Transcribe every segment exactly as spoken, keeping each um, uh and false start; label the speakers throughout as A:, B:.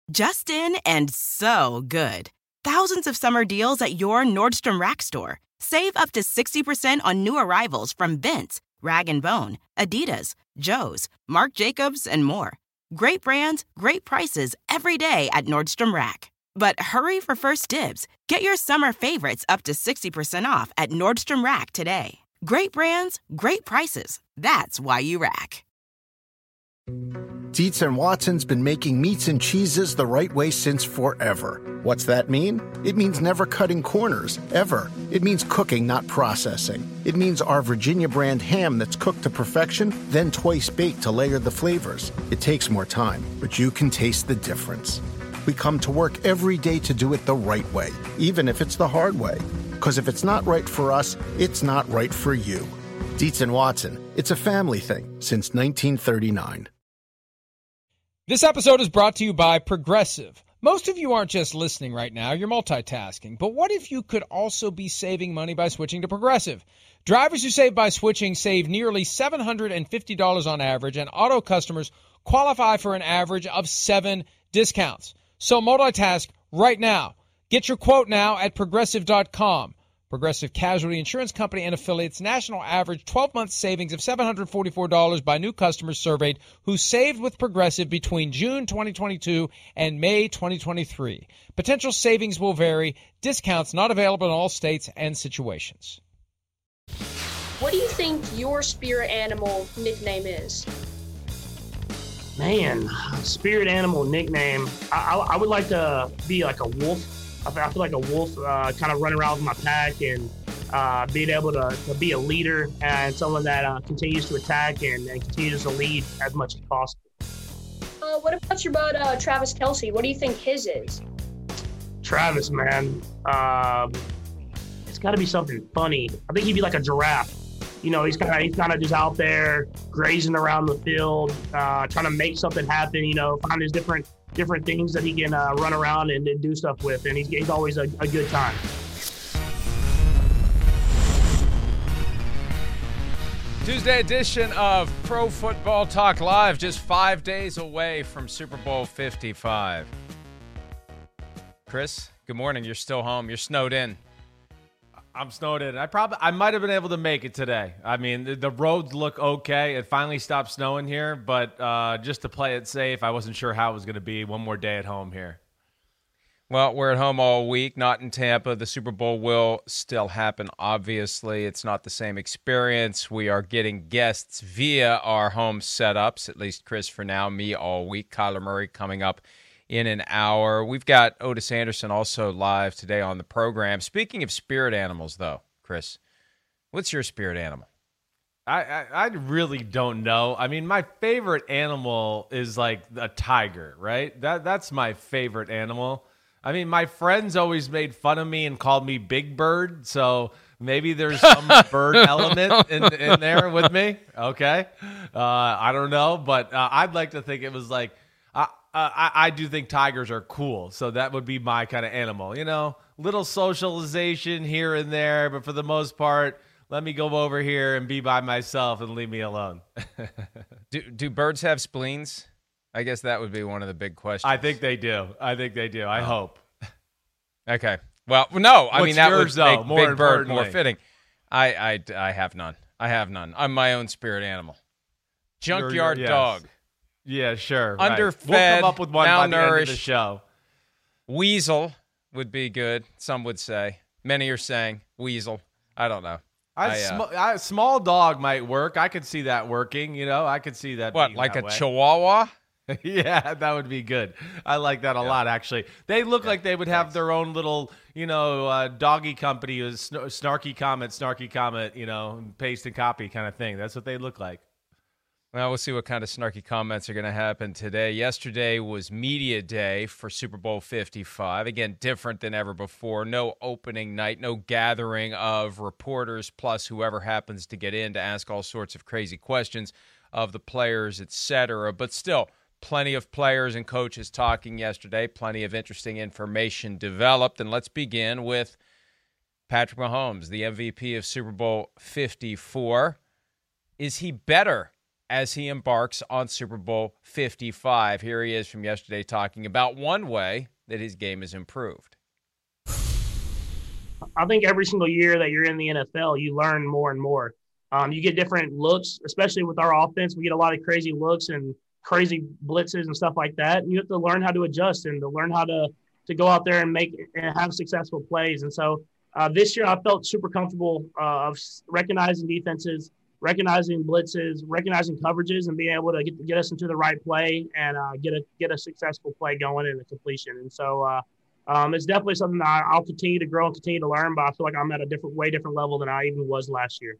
A: Just in and so good. Thousands of summer deals at your Nordstrom Rack store. Save up to sixty percent on new arrivals from Vince, Rag and Bone, Adidas, Joe's, Marc Jacobs, and more. Great brands, great prices every day at Nordstrom Rack. But hurry for first dibs. Get your summer favorites up to sixty percent off at Nordstrom Rack today. Great brands, great prices. That's why you rack.
B: Dietz and Watson's been making meats and cheeses the right way since forever. What's that mean? It means never cutting corners, ever. It means cooking, not processing. It means our Virginia brand ham that's cooked to perfection, then twice baked to layer the flavors. It takes more time, but you can taste the difference. We come to work every day to do it the right way, even if it's the hard way. Because if it's not right for us, it's not right for you. Dietz and Watson, it's a family thing since nineteen thirty-nine.
C: This episode is brought to you by Progressive. Most of you aren't just listening right now, you're multitasking. But what if you could also be saving money by switching to Progressive? Drivers who save by switching save nearly seven hundred fifty dollars on average, and auto customers qualify for an average of seven discounts. So multitask right now. Get your quote now at progressive dot com. Progressive Casualty Insurance Company and affiliates, national average twelve-month savings of seven hundred forty-four dollars by new customers surveyed who saved with Progressive between June twenty twenty-two and May twenty twenty-three. Potential savings will vary. Discounts not available in all states and situations.
D: What do you think your spirit animal nickname is?
E: Man, spirit animal nickname. I, I, I would like to be like a wolf. I feel like a wolf, uh, kind of running around with my pack and uh, being able to, to be a leader and someone that uh, continues to attack and, and continues to lead as much as possible.
D: Uh, what about your bud, uh, Travis Kelce? What do you think his is?
E: Travis, man, um, it's got to be something funny. I think he'd be like a giraffe. You know, he's kind of he's kind of just out there grazing around the field, uh, trying to make something happen. You know, find his different. different things that he can uh, run around and, and do stuff with, and he's, he's always a, a good time.
C: Tuesday edition of Pro Football Talk Live, just five days away from Super Bowl fifty-five. Chris, good morning. You're still home. You're snowed in.
F: I'm snowed in. I probably I might have been able to make it today. I mean, the, the roads look okay. It finally stopped snowing here, but uh, just to play it safe, I wasn't sure how it was going to be. One more day at home here.
C: Well, we're at home all week, not in Tampa. The Super Bowl will still happen, obviously. It's not the same experience. We are getting guests via our home setups, at least Chris for now, me all week. Kyler Murray coming up in an hour. We've got Otis Anderson also live today on the program. Speaking of spirit animals, though, Chris, what's your spirit animal?
F: I, I, I really don't know. I mean, my favorite animal is like a tiger, right? That That's my favorite animal. I mean, my friends always made fun of me and called me Big Bird, so maybe there's some bird element in, in there with me. Okay. Uh, I don't know, but uh, I'd like to think it was like, uh, I, I do think tigers are cool, so that would be my kind of animal. You know, little socialization here and there, but for the most part, let me go over here and be by myself and leave me alone.
C: do, do birds have spleens? I guess that would be one of the big questions.
F: I think they do. I think they do. I oh. hope.
C: Okay. Well, no. I
F: What's
C: mean, that
F: yours,
C: would make
F: though, more
C: Big Bird more fitting. I, I, I have none. I have none. I'm my own spirit animal. Junkyard
F: yes.
C: dog.
F: Yeah, sure.
C: Underfed,
F: right. We'll come up with one by the end of the
C: malnourished.
F: show.
C: Weasel would be good. Some would say. Many are saying weasel. I don't know.
F: I,
C: I,
F: sm-
C: uh,
F: I, small dog might work. I could see that working. You know, I could see that.
C: What,
F: being
C: like
F: that
C: a
F: way.
C: Chihuahua?
F: Yeah, that would be good. I like that a
C: Yeah.
F: lot, actually. They look
C: Yeah,
F: like they would have
C: thanks.
F: their own little, you know, uh, doggy company, uh, sn- snarky comment, snarky comment, you know, paste and copy kind of thing. That's what they look like.
C: Well, we'll see what kind of snarky comments are going to happen today. Yesterday was media day for Super Bowl fifty-five. Again, different than ever before. No opening night, no gathering of reporters plus whoever happens to get in to ask all sorts of crazy questions of the players, et cetera. But still, plenty of players and coaches talking yesterday. Plenty of interesting information developed. And let's begin with Patrick Mahomes, the M V P of Super Bowl fifty-four. Is he better as he embarks on Super Bowl fifty-five. Here he is from yesterday talking about one way that his game has improved.
E: I think every single year that you're in the N F L, you learn more and more. Um, you get different looks, especially with our offense. We get a lot of crazy looks and crazy blitzes and stuff like that. And you have to learn how to adjust and to learn how to to go out there and make and have successful plays. And so uh, this year I felt super comfortable uh, of recognizing defenses, recognizing blitzes, recognizing coverages, and being able to get, get us into the right play and uh, get a get a successful play going and a completion. And so uh, um, it's definitely something that I'll continue to grow and continue to learn, but I feel like I'm at a different, way different level than I even was last year.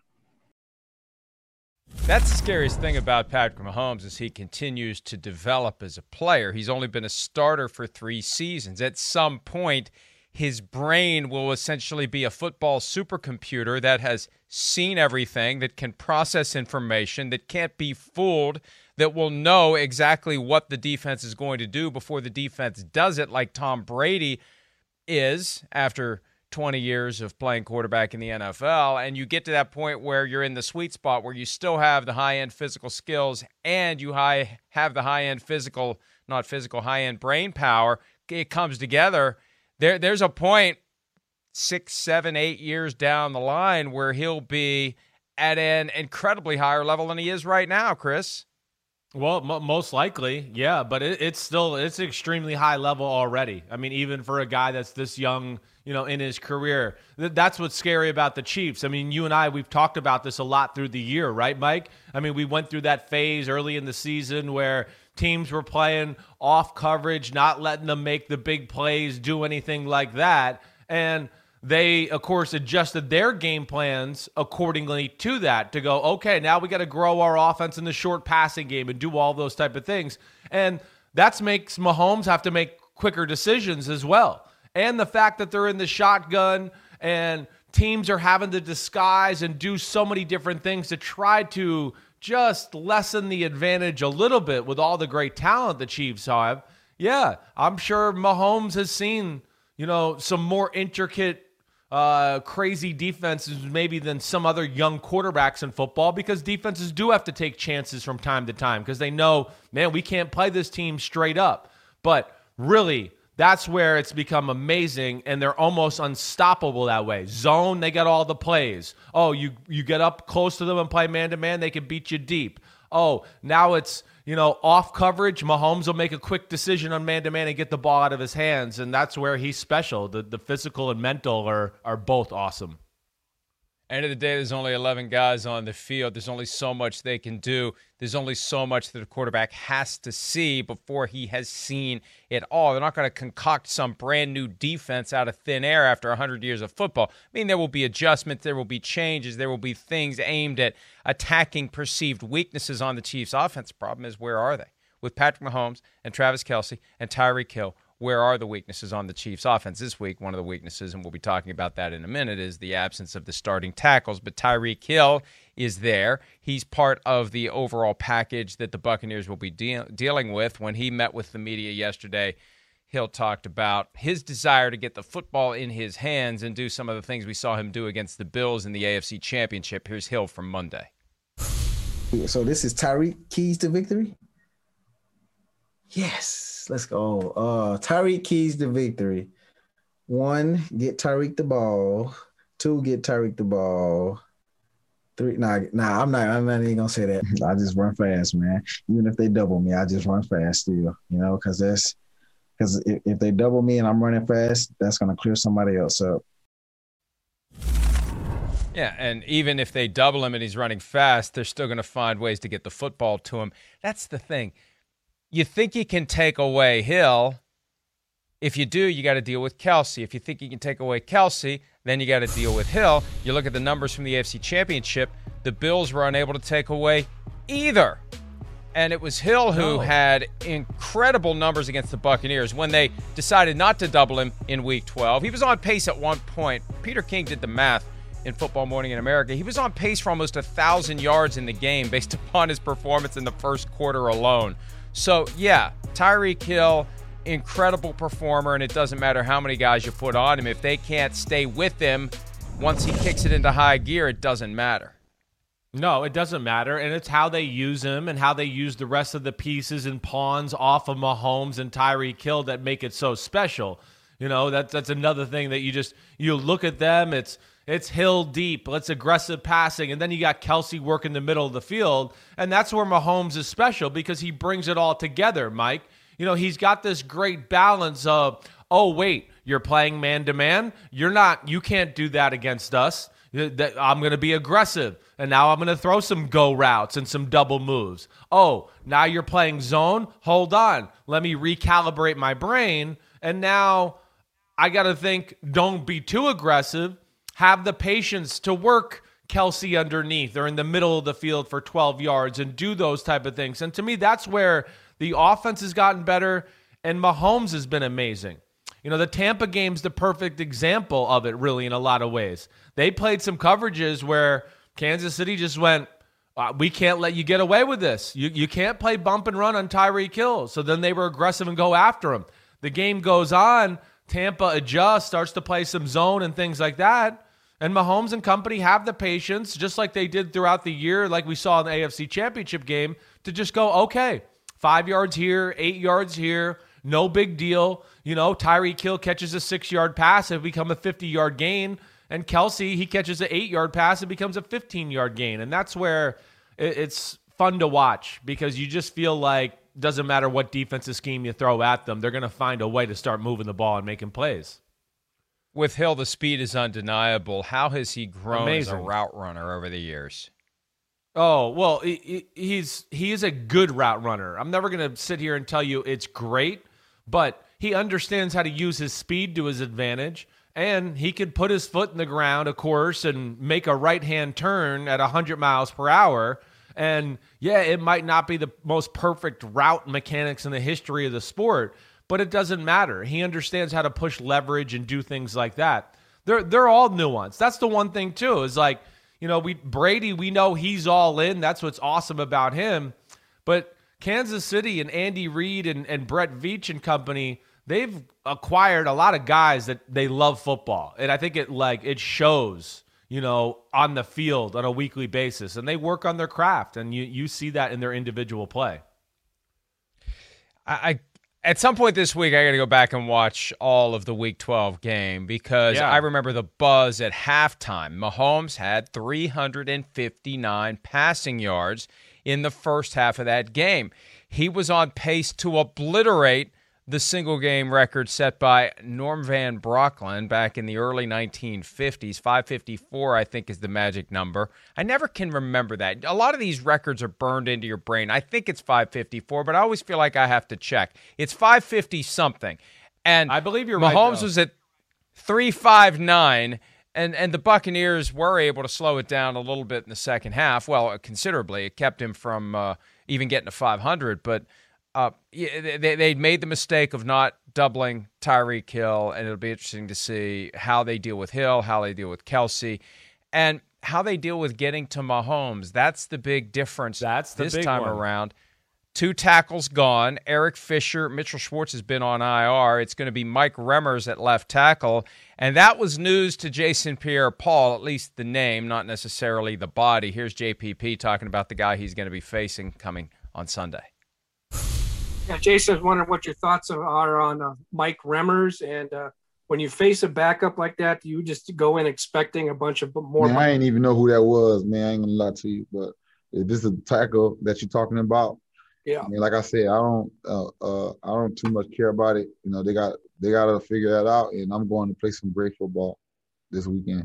C: That's the scariest thing about Patrick Mahomes is he continues to develop as a player. He's only been a starter for three seasons. At some point, his brain will essentially be a football supercomputer that has seen everything, that can process information, that can't be fooled, that will know exactly what the defense is going to do before the defense does it, like Tom Brady is after twenty years of playing quarterback in the N F L. And you get to that point where you're in the sweet spot where you still have the high-end physical skills and you high, have the high-end physical, not physical, high-end brain power. It comes together. There, there's a point six, seven, eight years down the line where he'll be at an incredibly higher level than he is right now, Chris.
F: Well, m- most likely, yeah, but it, it's still it's extremely high level already. I mean, even for a guy that's this young, you know, in his career, th- that's what's scary about the Chiefs. I mean, you and I, we've talked about this a lot through the year, right, Mike? I mean, we went through that phase early in the season where teams were playing off coverage, not letting them make the big plays, do anything like that, and they, of course, adjusted their game plans accordingly to that to go, okay, now we got to grow our offense in the short passing game and do all those type of things. And that makes Mahomes have to make quicker decisions as well. And the fact that they're in the shotgun and teams are having to disguise and do so many different things to try to just lessen the advantage a little bit with all the great talent the Chiefs have. Yeah, I'm sure Mahomes has seen, you know, some more intricate Uh, crazy defenses maybe than some other young quarterbacks in football, because defenses do have to take chances from time to time because they know, man, we can't play this team straight up. But really, that's where it's become amazing, and they're almost unstoppable that way. Zone, they got all the plays. Oh, you you get up close to them and play man-to-man, they can beat you deep. Oh, now it's, you know, off coverage, Mahomes will make a quick decision on man-to-man and get the ball out of his hands, and that's where he's special. The the physical and mental are are both awesome.
C: End of the day, there's only eleven guys on the field. There's only so much they can do. There's only so much that a quarterback has to see before he has seen it all. They're not going to concoct some brand new defense out of thin air after one hundred years of football. I mean, there will be adjustments. There will be changes. There will be things aimed at attacking perceived weaknesses on the Chiefs' offense. The problem is, where are they? With Patrick Mahomes and Travis Kelce and Tyreek Hill, where are the weaknesses on the Chiefs' offense? This week, one of the weaknesses, and we'll be talking about that in a minute, is the absence of the starting tackles. But Tyreek Hill is there. He's part of the overall package that the Buccaneers will be de- dealing with. When he met with the media yesterday, Hill talked about his desire to get the football in his hands and do some of the things we saw him do against the Bills in the A F C Championship. Here's Hill from Monday.
G: So this is Tyreek keys to victory? Yes, let's go. Uh, Tyreek keys to victory. One, get Tyreek the ball. Two, get Tyreek the ball. Three, nah, nah, I'm not. I'm not even gonna say that. I just run fast, man. Even if they double me, I just run fast still. You know, because that's because if, if they double me and I'm running fast, that's gonna clear somebody else up.
C: Yeah, and even if they double him and he's running fast, they're still going to find ways to get the football to him. That's the thing. You think you can take away Hill. If you do, you got to deal with Kelce. If you think you can take away Kelce, then you got to deal with Hill. You look at the numbers from the A F C Championship, the Bills were unable to take away either. And it was Hill who
F: no.
C: had incredible numbers against the Buccaneers when they decided not to double him in Week twelve. He was on pace at one point. Peter King did the math in Football Morning in America. He was on pace for almost one thousand yards in the game based upon his performance in the first quarter alone. So, yeah, Tyreek Hill, incredible performer, and it doesn't matter how many guys you put on him. If they can't stay with him once he kicks it into high gear, it doesn't matter.
F: No, it doesn't matter, and it's how they use him and how they use the rest of the pieces and pawns off of Mahomes and Tyreek Hill that make it so special. You know, that's that's another thing that you just you look at them. It's it's Hill deep, let's aggressive passing, and then you got Kelsey working the middle of the field, and that's where Mahomes is special because he brings it all together, Mike. You know, he's got this great balance of, oh wait, you're playing man to man, you're not, you can't do that against us. I'm going to be aggressive, and now I'm going to throw some go routes and some double moves. Oh, now you're playing zone? Hold on. Let me recalibrate my brain, and now I got to think, don't be too aggressive. Have the patience to work Kelsey underneath or in the middle of the field for twelve yards and do those type of things. And to me, that's where the offense has gotten better, and Mahomes has been amazing. You know, the Tampa game's the perfect example of it, really, in a lot of ways. They played some coverages where Kansas City just went, uh, we can't let you get away with this. You you can't play bump and run on Tyreek Hill. So then they were aggressive and go after him. The game goes on. Tampa adjusts, starts to play some zone and things like that. And Mahomes and company have the patience, just like they did throughout the year, like we saw in the A F C Championship game, to just go, okay, five yards here, eight yards here, no big deal. You know, Tyreek Hill catches a six-yard pass, it become a fifty-yard gain. And Kelsey, he catches an eight-yard pass, it becomes a fifteen-yard gain. And that's where it's fun to watch because you just feel like doesn't matter what defensive scheme you throw at them, they're going to find a way to start moving the ball and making plays.
C: With Hill, the speed is undeniable. How has he grown
F: Amazing.
C: as a route runner over the years?
F: Oh, well, he, he's he is a good route runner. I'm never going to sit here and tell you it's great, but he understands how to use his speed to his advantage, and he could put his foot in the ground, of course, and make a right-hand turn at one hundred miles per hour. And, yeah, it might not be the most perfect route mechanics in the history of the sport, but it doesn't matter. He understands how to push leverage and do things like that. They're they're all nuanced. That's the one thing, too, is like, you know, we Brady, we know he's all in. That's what's awesome about him. But Kansas City and Andy Reid and, and Brett Veach and company, they've acquired a lot of guys that they love football. And I think it like it shows, you know, on the field on a weekly basis. And they work on their craft, and you you see that in their individual play.
C: I, I At some point this week, I got to go back and watch all of the Week twelve game because
F: Yeah.
C: I remember the buzz at halftime. Mahomes had three hundred fifty-nine passing yards in the first half of that game. He was on pace to obliterate the single-game record set by Norm Van Brocklin back in the early nineteen fifties. five fifty-four, I think, is the magic number. I never can remember that. A lot of these records are burned into your brain. I think it's five fifty-four, but I always feel like I have to check. It's five fifty-something. And
F: I believe you're
C: Mahomes
F: right, though.
C: was at three fifty-nine, and, and the Buccaneers were able to slow it down a little bit in the second half. Well, considerably. It kept him from uh, even getting to five hundred, but Uh, they they made the mistake of not doubling Tyreek Hill, and it'll be interesting to see how they deal with Hill, how they deal with Kelsey, and how they deal with getting to Mahomes. That's the big difference
F: That's the
C: this
F: big
C: time
F: one.
C: around. Two tackles gone. Eric Fisher, Mitchell Schwartz has been on I R. It's going to be Mike Remmers at left tackle, and that was news to Jason Pierre-Paul, at least the name, not necessarily the body. Here's J P P talking about the guy he's going to be facing coming on Sunday.
H: Yeah, Jason, I was wondering what your thoughts are on uh, Mike Remmers. And uh, when you face a backup like that, do you just go in expecting a bunch of more?
I: Man, I ain't even know who that was, man. I ain't gonna lie to you. But if this is a tackle that you're talking about,
H: Yeah.
I: I mean, like I said, I don't uh, uh, I don't too much care about it. You know, they got they got to figure that out, and I'm going to play some great football this weekend.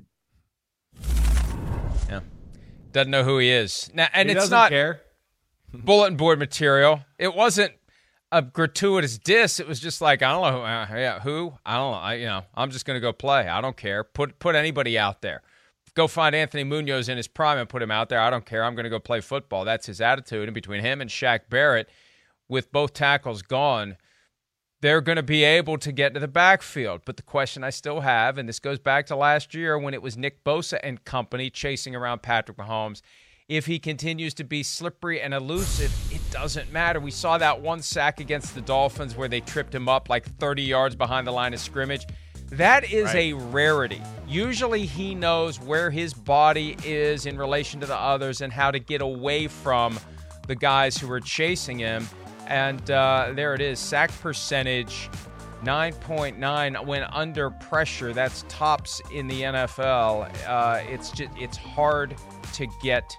C: Yeah, doesn't know who he is now, and
F: He
C: it's
F: doesn't
C: not
F: care.
C: bulletin board material. It wasn't a gratuitous diss. It was just like, I don't know who, uh, yeah, who? I don't know. I, you know, I'm just going to go play. I don't care. Put put anybody out there. Go find Anthony Munoz in his prime and put him out there. I don't care. I'm going to go play football. That's his attitude. And between him and Shaq Barrett, with both tackles gone, they're going to be able to get to the backfield. But the question I still have, and this goes back to last year when it was Nick Bosa and company chasing around Patrick Mahomes, if he continues to be slippery and elusive, it doesn't matter. We saw that one sack against the Dolphins where they tripped him up like thirty yards behind the line of scrimmage. That is
F: Right.
C: a rarity. Usually he knows where his body is in relation to the others and how to get away from the guys who are chasing him. And uh, there it is, sack percentage, nine point nine when under pressure. That's tops in the N F L. Uh, it's just, it's hard to get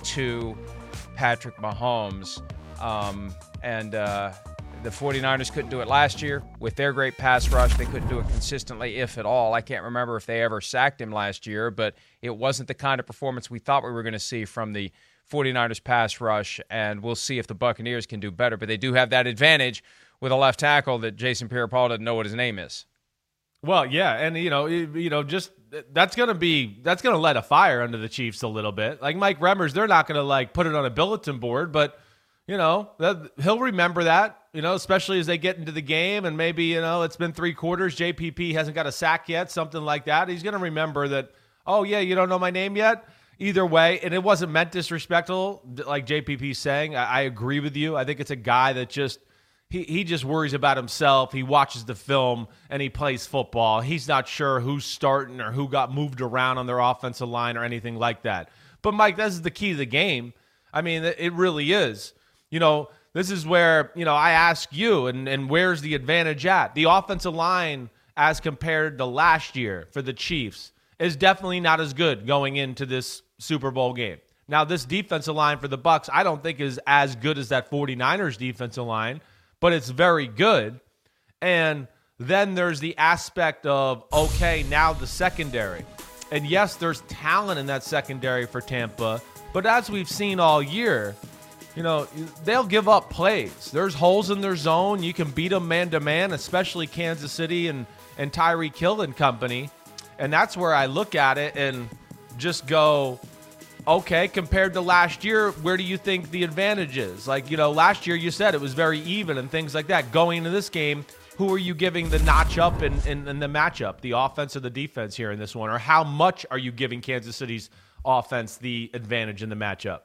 C: to Patrick Mahomes. Um, and uh, the 49ers couldn't do it last year with their great pass rush. They couldn't do it consistently, if at all. I can't remember if they ever sacked him last year, but it wasn't the kind of performance we thought we were going to see from the 49ers pass rush, and we'll see if the Buccaneers can do better. But they do have that advantage with a left tackle that Jason Pierre-Paul doesn't know what his name is.
F: Well, yeah, and you know, you, you know, just that's gonna be that's gonna light a fire under the Chiefs a little bit. Like Mike Remmers, they're not gonna like put it on a bulletin board, but you know, that, he'll remember that. You know, especially as they get into the game, and maybe you know it's been three quarters, J P P hasn't got a sack yet, something like that. He's gonna remember that. Oh yeah, you don't know my name yet. Either way, and it wasn't meant disrespectful, like J P P's saying. I, I agree with you. I think it's a guy that just. He he just worries about himself. He watches the film and he plays football. He's not sure who's starting or who got moved around on their offensive line or anything like that. But, Mike, this is the key to the game. I mean, it really is. You know, this is where, you know, I ask you, and, and where's the advantage at? The offensive line, as compared to last year for the Chiefs, is definitely not as good going into this Super Bowl game. Now, this defensive line for the Bucs, I don't think is as good as that 49ers defensive line, but it's very good. And then there's the aspect of, okay, now the secondary. And yes, there's talent in that secondary for Tampa, but as we've seen all year, you know, they'll give up plays. There's holes in their zone. You can beat them man-to-man, especially Kansas City and, and Tyreek Hill and company. And that's where I look at it and just go, okay, compared to last year, where do you think the advantage is? Like, you know, last year you said it was very even and things like that. Going into this game, who are you giving the notch up in, in, in the matchup, the offense or the defense here in this one? Or how much are you giving Kansas City's offense the advantage in the matchup?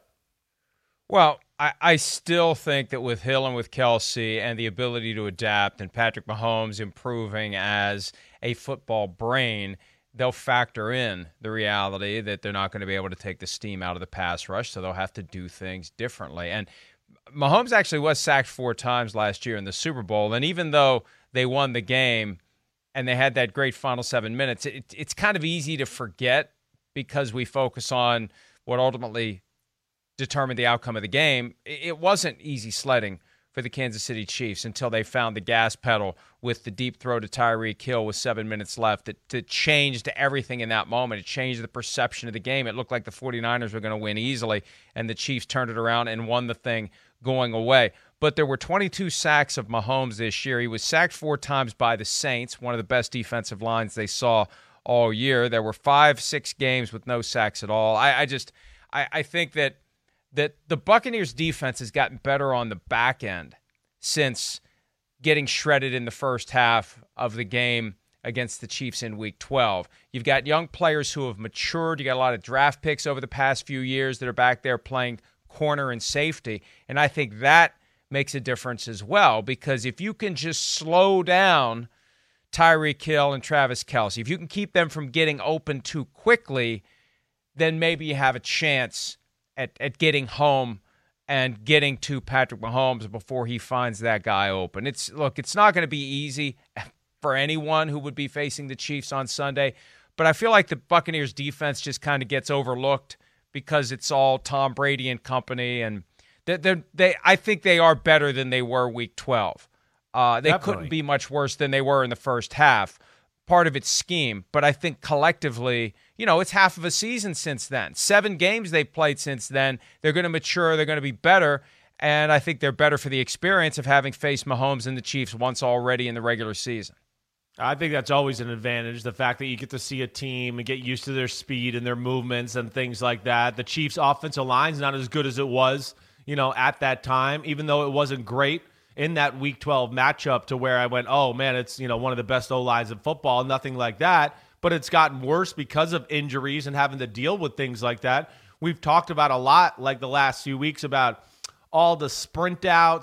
C: Well, I, I still think that with Hill and with Kelsey and the ability to adapt and Patrick Mahomes improving as a football brain, they'll factor in the reality that they're not going to be able to take the steam out of the pass rush, so they'll have to do things differently. And Mahomes actually was sacked four times last year in the Super Bowl, and even though they won the game and they had that great final seven minutes, it, it's kind of easy to forget because we focus on what ultimately determined the outcome of the game. It wasn't easy sledding for the Kansas City Chiefs until they found the gas pedal with the deep throw to Tyreek Hill with seven minutes left. It, it changed everything in that moment. It changed the perception of the game. It looked like the 49ers were going to win easily, and the Chiefs turned it around and won the thing going away. But there were twenty-two sacks of Mahomes this year. He was sacked four times by the Saints, one of the best defensive lines they saw all year. There were five, six games with no sacks at all. I, I just I, I think that that the Buccaneers defense has gotten better on the back end since getting shredded in the first half of the game against the Chiefs in week twelve. You've got young players who have matured. You got a lot of draft picks over the past few years that are back there playing corner and safety. And I think that makes a difference as well, because if you can just slow down Tyreek Hill and Travis Kelce, if you can keep them from getting open too quickly, then maybe you have a chance At, at getting home and getting to Patrick Mahomes before he finds that guy open. It's look, it's not going to be easy for anyone who would be facing the Chiefs on Sunday, but I feel like the Buccaneers defense just kind of gets overlooked because it's all Tom Brady and company, and they they I think they are better than they were week twelve. Uh, they
F: Definitely.
C: couldn't be much worse than they were in the first half. Part of its scheme, but I think collectively, you know, it's half of a season since then. Seven games they've played since then. They're going to mature. They're going to be better, and I think they're better for the experience of having faced Mahomes and the Chiefs once already in the regular season.
F: I think that's always an advantage, the fact that you get to see a team and get used to their speed and their movements and things like that. The Chiefs' offensive line's not as good as it was, you know, at that time, even though it wasn't great in that week twelve matchup to where I went, oh, man, it's, you know, one of the best O-lines in football, nothing like that. But it's gotten worse because of injuries and having to deal with things like that. We've talked about a lot, like the last few weeks, about all the sprint outs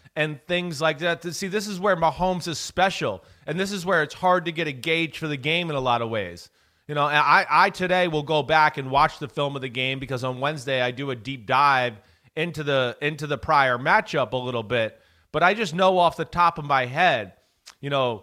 F: and things like that. See, this is where Mahomes is special, and this is where it's hard to get a gauge for the game in a lot of ways. You know, and I, I today will go back and watch the film of the game because on Wednesday I do a deep dive into the into the prior matchup a little bit. But I just know off the top of my head, you know,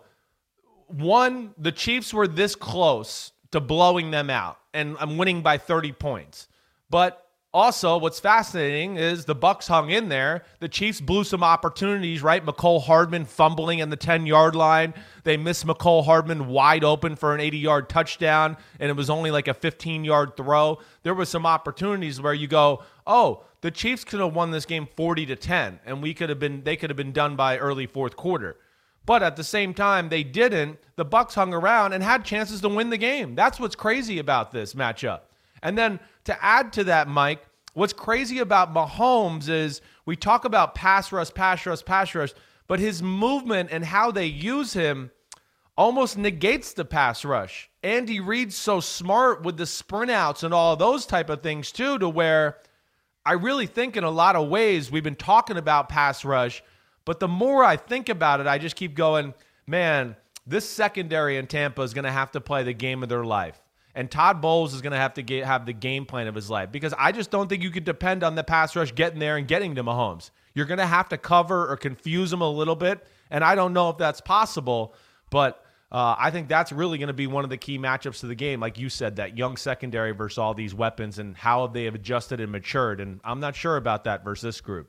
F: one, the Chiefs were this close to blowing them out, and I'm winning by thirty points. But also, what's fascinating is the Bucs hung in there. The Chiefs blew some opportunities, right? Mecole Hardman fumbling in the ten-yard line. They missed Mecole Hardman wide open for an eighty-yard touchdown, and it was only like a fifteen-yard throw. There were some opportunities where you go, oh, the Chiefs could have won this game forty to ten, and we could have been they could have been done by early fourth quarter. But at the same time, they didn't. The Bucs hung around and had chances to win the game. That's what's crazy about this matchup. And then to add to that, Mike, what's crazy about Mahomes is we talk about pass rush, pass rush, pass rush, but his movement and how they use him almost negates the pass rush. Andy Reid's so smart with the sprint outs and all of those type of things too, to where I really think in a lot of ways we've been talking about pass rush, but the more I think about it, I just keep going, man, this secondary in Tampa is going to have to play the game of their life. And Todd Bowles is going to have to get, have the game plan of his life because I just don't think you could depend on the pass rush getting there and getting to Mahomes. You're going to have to cover or confuse him a little bit, and I don't know if that's possible, but uh, I think that's really going to be one of the key matchups of the game. Like you said, that young secondary versus all these weapons and how they have adjusted and matured, and I'm not sure about that versus this group.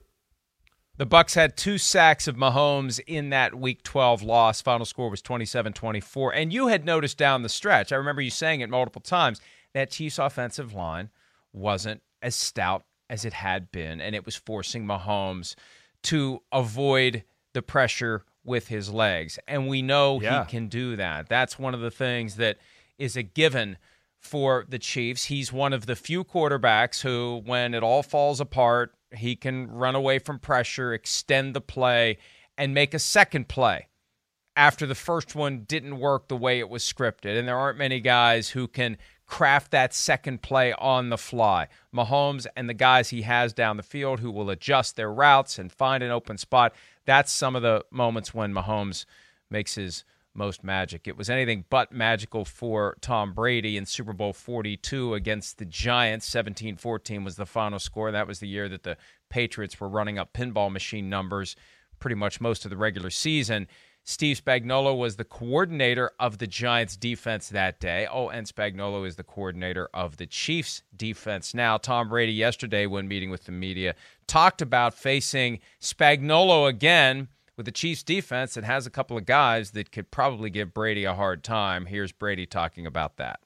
C: The Bucs had two sacks of Mahomes in that Week twelve loss. Final score was twenty-seven twenty-four. And you had noticed down the stretch, I remember you saying it multiple times, that Chiefs offensive line wasn't as stout as it had been, and it was forcing Mahomes to avoid the pressure with his legs. And we know yeah. he can do that. That's one of the things that is a given for the Chiefs. He's one of the few quarterbacks who, when it all falls apart, he can run away from pressure, extend the play, and make a second play after the first one didn't work the way it was scripted. And there aren't many guys who can craft that second play on the fly. Mahomes and the guys he has down the field who will adjust their routes and find an open spot, that's some of the moments when Mahomes makes his most magic. It was anything but magical for Tom Brady in Super Bowl forty-two against the Giants. seventeen fourteen was the final score. That was the year that the Patriots were running up pinball machine numbers pretty much most of the regular season. Steve Spagnuolo was the coordinator of the Giants defense that day. Oh, and Spagnuolo is the coordinator of the Chiefs defense now. Tom Brady yesterday, when meeting with the media, talked about facing Spagnuolo again with the Chiefs defense that has a couple of guys that could probably give Brady a hard time. Here's Brady talking about that.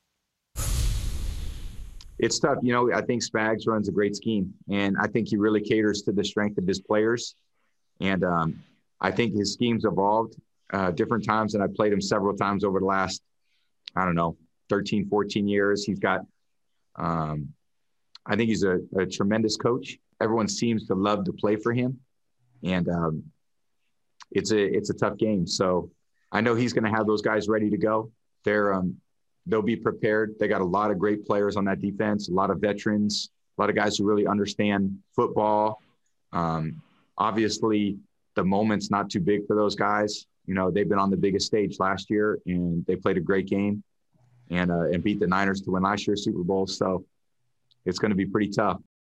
J: It's tough. You know, I think Spags runs a great scheme, and I think he really caters to the strength of his players. And um, I think his scheme's evolved uh, different times, and I played him several times over the last, I don't know, thirteen, fourteen years. He's got um, – I think he's a, a tremendous coach. Everyone seems to love to play for him. And um, – It's a it's a tough game, so I know he's going to have those guys ready to go. They're um they'll be prepared. They got a lot of great players on that defense, a lot of veterans, a lot of guys who really understand football. Um, obviously, the moment's not too big for those guys. You know, they've been on the biggest stage last year, and they played a great game, and uh, and beat the Niners to win last year's Super Bowl. So it's going to be pretty tough.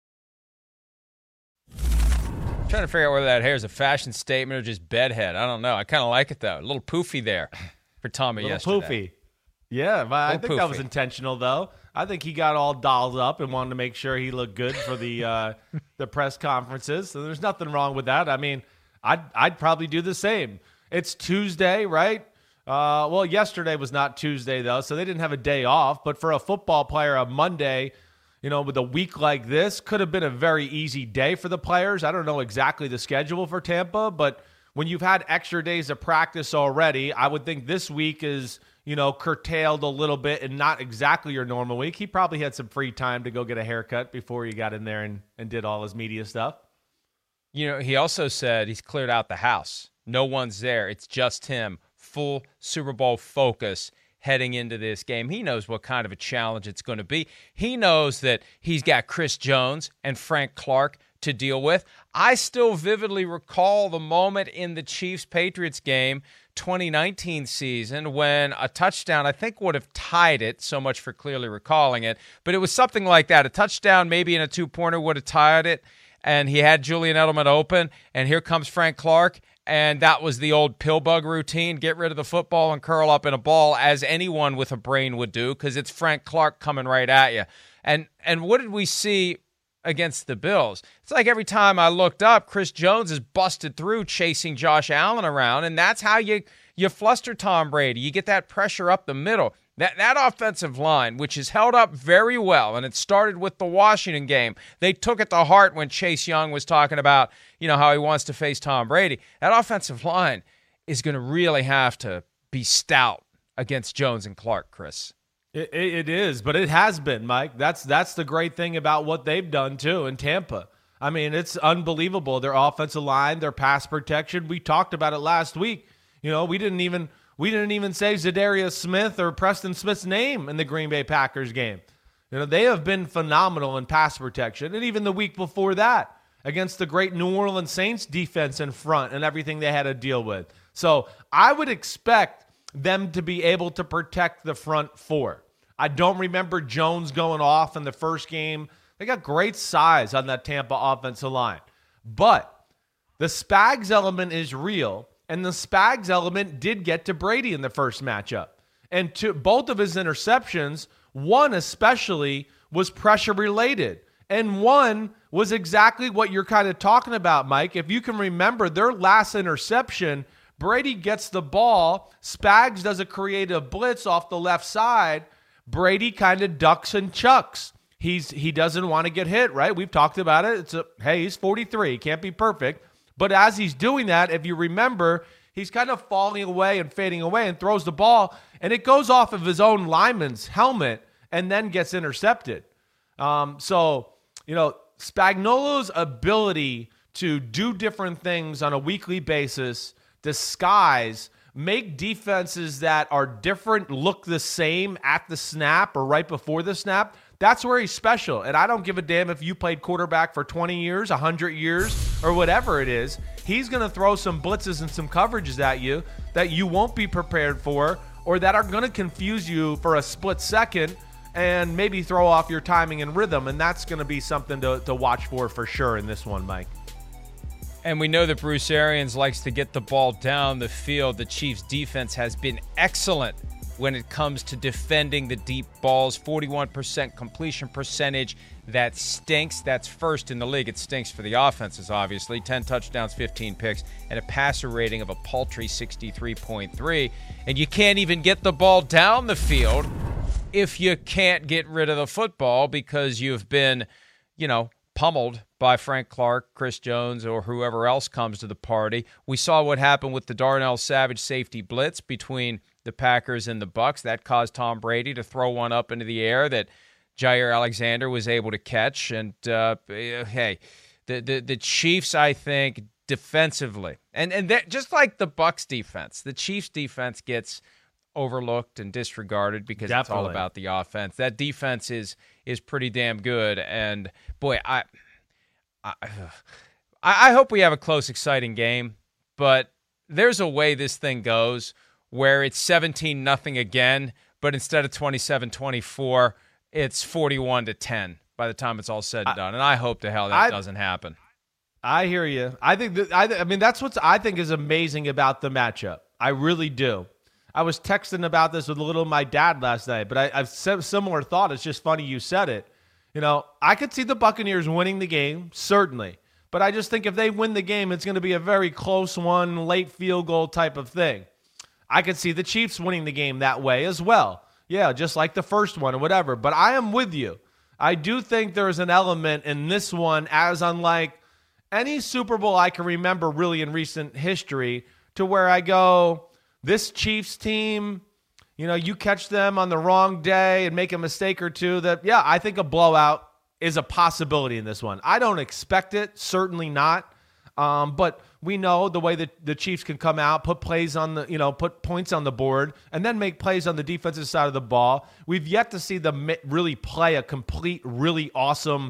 C: Trying to figure out whether that hair is a fashion statement or just bedhead. I don't know. I kind of like it, though. A little poofy there for Tommy
F: a little
C: yesterday.
F: Poofy. Yeah, but I think
C: poofy.
F: that was intentional, though. I think he got all dolled up and wanted to make sure he looked good for the uh, the press conferences. So there's nothing wrong with that. I mean, I'd, I'd probably do the same. It's Tuesday, right? Uh, well, yesterday was not Tuesday, though, so they didn't have a day off. But for a football player, a Monday – you know, with a week like this, could have been a very easy day for the players. I don't know exactly the schedule for Tampa, but when you've had extra days of practice already, I would think this week is, you know, curtailed a little bit and not exactly your normal week. He probably had some free time to go get a haircut before he got in there and, and did all his media stuff.
C: You know, he also said he's cleared out the house. No one's there. It's just him. Full Super Bowl focus heading into this game. He knows what kind of a challenge it's going to be. He knows that he's got Chris Jones and Frank Clark to deal with. I still vividly recall the moment in the Chiefs-Patriots game, twenty nineteen season, when a touchdown, I think, would have tied it, so much for clearly recalling it, but it was something like that. A touchdown, maybe in a two-pointer, would have tied it, and he had Julian Edelman open, and here comes Frank Clark, and that was the old pill bug routine, get rid of the football and curl up in a ball, as anyone with a brain would do, because it's Frank Clark coming right at you. And and what did we see against the Bills? It's like every time I looked up, Chris Jones is busted through chasing Josh Allen around, and that's how you you fluster Tom Brady. You get that pressure up the middle. That that offensive line, which is held up very well, and it started with the Washington game. They took it to heart when Chase Young was talking about, you know, how he wants to face Tom Brady. That offensive line is going to really have to be stout against Jones and Clark, Chris.
F: It, it is, but it has been, Mike. That's that's the great thing about what they've done, too, in Tampa. I mean, it's unbelievable. Their offensive line, their pass protection. We talked about it last week. You know, we didn't even we didn't even say Zadarius Smith or Preston Smith's name in the Green Bay Packers game. You know, they have been phenomenal in pass protection. And even the week before that, against the great New Orleans Saints defense in front and everything they had to deal with. So I would expect them to be able to protect the front four. I don't remember Jones going off in the first game. They got great size on that Tampa offensive line. But the Spags element is real, and the Spags element did get to Brady in the first matchup. And to both of his interceptions, one especially was pressure-related. And one was exactly what you're kind of talking about, Mike. If you can remember, their last interception, Brady gets the ball. Spags does a creative blitz off the left side. Brady kind of ducks and chucks. He's he doesn't want to get hit, right? We've talked about it. It's a hey, he's forty-three. He can't be perfect. But as he's doing that, if you remember, he's kind of falling away and fading away and throws the ball, and it goes off of his own lineman's helmet and then gets intercepted. Um, so, you know, Spagnuolo's ability to do different things on a weekly basis, disguise, make defenses that are different look the same at the snap or right before the snap, that's where he's special. And I don't give a damn if you played quarterback for twenty years, one hundred years, or whatever it is. He's going to throw some blitzes and some coverages at you that you won't be prepared for, or that are going to confuse you for a split second and maybe throw off your timing and rhythm. And that's going to be something to, to watch for for sure in this one, Mike.
C: And we know that Bruce Arians likes to get the ball down the field. The Chiefs' defense has been excellent when it comes to defending the deep balls. forty-one percent completion percentage. That stinks. That's first in the league. It stinks for the offenses, obviously. ten touchdowns, fifteen picks, and a passer rating of a paltry sixty-three point three. And you can't even get the ball down the field if you can't get rid of the football because you've been, you know, pummeled by Frank Clark, Chris Jones, or whoever else comes to the party. We saw what happened with the Darnell Savage safety blitz between the Packers and the Bucs. That caused Tom Brady to throw one up into the air that Jair Alexander was able to catch. And, uh, hey, the, the the Chiefs, I think, defensively, and, and just like the Bucs defense, the Chiefs defense gets overlooked and disregarded because Definitely. It's all about the offense. That defense is is pretty damn good. And, boy, I, I, I hope we have a close, exciting game. But there's a way this thing goes where it's seventeen nothing again, but instead of twenty-seven twenty-four, it's forty-one to ten by the time it's all said and done. And I hope to hell that I, doesn't happen.
F: I hear you. I think that, I, I mean, that's what I think is amazing about the matchup. I really do. I was texting about this with a little my dad last night, but I, I've said a similar thought. It's just funny you said it. You know, I could see the Buccaneers winning the game, certainly. But I just think if they win the game, it's going to be a very close one, late field goal type of thing. I could see the Chiefs winning the game that way as well. Yeah, just like the first one or whatever. But I am with you. I do think there is an element in this one, as unlike any Super Bowl I can remember really in recent history, to where I go, this Chiefs team, you know, you catch them on the wrong day and make a mistake or two that, yeah, I think a blowout is a possibility in this one. I don't expect it, certainly not. Um, but we know the way that the Chiefs can come out, put plays on the, you know, put points on the board, and then make plays on the defensive side of the ball. We've yet to see them really play a complete, really awesome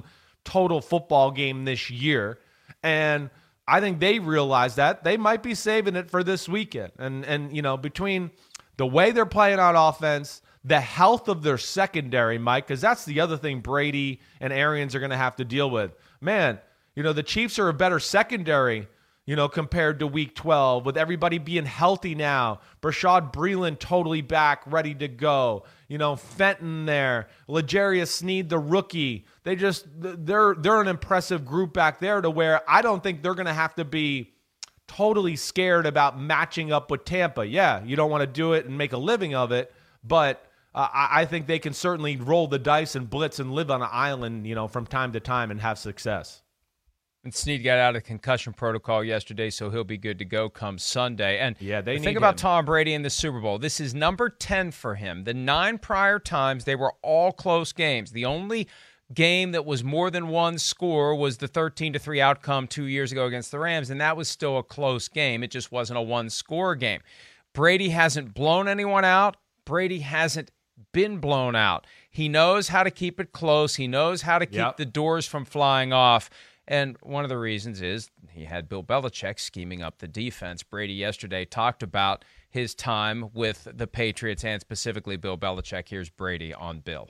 F: total football game this year. And I think they realize that. They might be saving it for this weekend. And, and you know, between the way they're playing on offense, the health of their secondary, Mike, because that's the other thing Brady and Arians are going to have to deal with. Man, you know, the Chiefs are a better secondary, you know, compared to week twelve, with everybody being healthy now. Brashad Breeland totally back, ready to go. You know, Fenton there, L'Jarius Sneed, the rookie. They just, they're they're an impressive group back there to where I don't think they're going to have to be totally scared about matching up with Tampa. Yeah, you don't want to do it and make a living of it, but uh, I, I think they can certainly roll the dice and blitz and live on an island, you know, from time to time and have success.
C: And Snead got out of concussion protocol yesterday, so he'll be good to go come Sunday. And
F: yeah, they
C: the thing about Tom Brady in the Super Bowl, this is number ten for him. The nine prior times, they were all close games. The only game that was more than one score was the thirteen to three outcome two years ago against the Rams, and that was still a close game. It just wasn't a one-score game. Brady hasn't blown anyone out. Brady hasn't been blown out. He knows how to keep it close. He knows how to keep
F: yep.
C: the doors from flying off. And one of the reasons is he had Bill Belichick scheming up the defense. Brady yesterday talked about his time with the Patriots and specifically Bill Belichick. Here's Brady on Bill.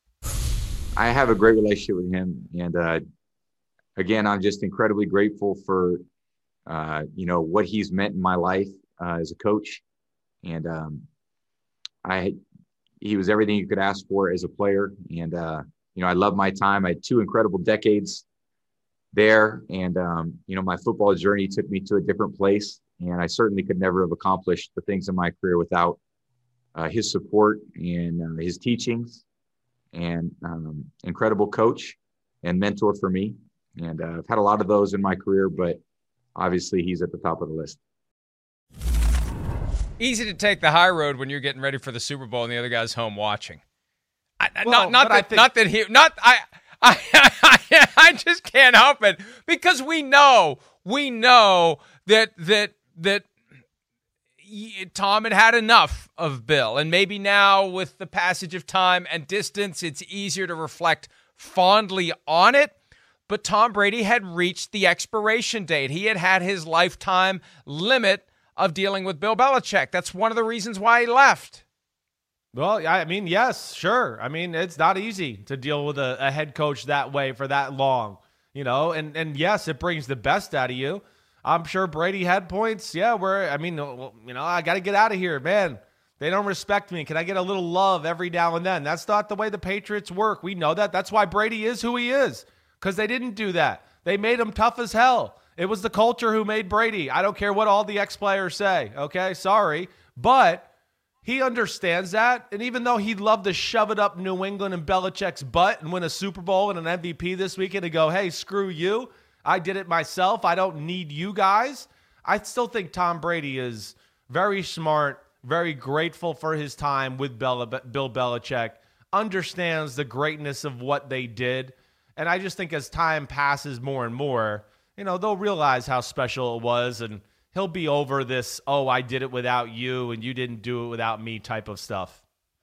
J: I have a great relationship with him. And uh, again, I'm just incredibly grateful for, uh, you know, what he's meant in my life uh, as a coach. And um, I, he was everything you could ask for as a player. And, uh, you know, I love my time. I had two incredible decades there. And, um, you know, my football journey took me to a different place. And I certainly could never have accomplished the things in my career without uh, his support and uh, his teachings, and um, incredible coach and mentor for me. And uh, I've had a lot of those in my career, but obviously he's at the top of the list.
C: Easy to take the high road when you're getting ready for the Super Bowl and the other guy's home watching. I,
F: well,
C: not not that, think- not that he, not, I, I, I, I just can't help it, because we know, we know that, that, that Tom had had enough of Bill. And maybe now with the passage of time and distance, it's easier to reflect fondly on it. But Tom Brady had reached the expiration date. He had had his lifetime limit of dealing with Bill Belichick. That's one of the reasons why he left.
F: Well, I mean, yes, sure. I mean, it's not easy to deal with a, a head coach that way for that long, you know, and, and yes, it brings the best out of you. I'm sure Brady had points, yeah, where, I mean, you know, I got to get out of here, man. They don't respect me. Can I get a little love every now and then? That's not the way the Patriots work. We know that. That's why Brady is who he is, because they didn't do that. They made him tough as hell. It was the culture who made Brady. I don't care what all the ex-players say, okay? Sorry. But he understands that, and even though he'd love to shove it up New England and Belichick's butt and win a Super Bowl and an M V P this weekend and go, hey, screw you, I did it myself, I don't need you guys, I still think Tom Brady is very smart, very grateful for his time with Bill Belichick, understands the greatness of what they did, and I just think as time passes more and more, you know, they'll realize how special it was, and he'll be over this, oh, I did it without you and you didn't do it without me type of stuff.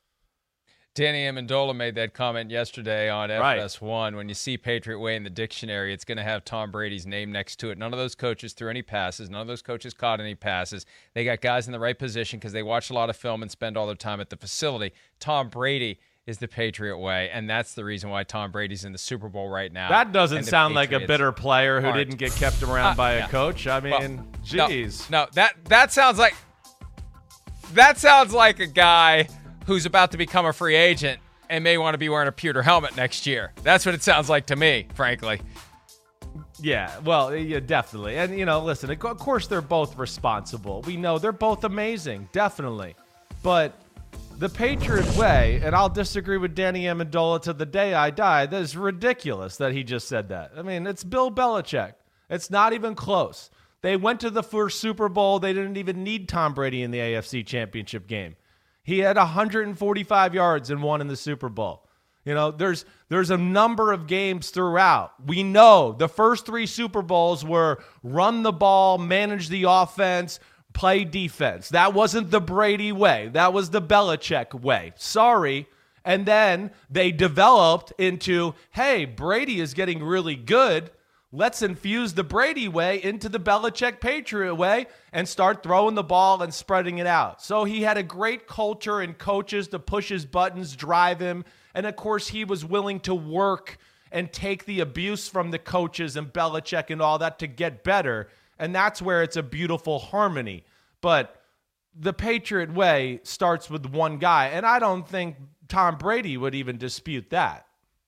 C: Danny Amendola made that comment yesterday on F S one. Right. When you see Patriot Way in the dictionary, it's going to have Tom Brady's name next to it. None of those coaches threw any passes. None of those coaches caught any passes. They got guys in the right position because they watch a lot of film and spend all their time at the facility. Tom Brady is the Patriot Way, and that's the reason why Tom Brady's in the Super Bowl right now.
F: That doesn't sound Patriots like a bitter player who aren't. didn't get kept around uh, by yeah. a coach. I mean, well, geez.
C: No, no, that that sounds like that sounds like a guy who's about to become a free agent and may want to be wearing a pewter helmet next year. That's what it sounds like to me, frankly.
F: Yeah, well, yeah, definitely. And, you know, listen, of course they're both responsible. We know they're both amazing, definitely. But the Patriot Way, and I'll disagree with Danny Amendola to the day I die, that is ridiculous that he just said that. I mean, it's Bill Belichick. It's not even close. They went to the first Super Bowl. They didn't even need Tom Brady in the A F C Championship game. He had one hundred forty-five yards and won in the Super Bowl. You know, there's there's a number of games throughout. We know the first three Super Bowls were run the ball, manage the offense, play defense. That wasn't the Brady way. That was the Belichick way. Sorry. And then they developed into, hey, Brady is getting really good. Let's infuse the Brady way into the Belichick Patriot way and start throwing the ball and spreading it out. So he had a great culture and coaches to push his buttons, drive him. And, of course, he was willing to work and take the abuse from the coaches and Belichick and all that to get better. And that's where it's a beautiful harmony. But the Patriot way starts with one guy, and I don't think Tom Brady would even dispute that.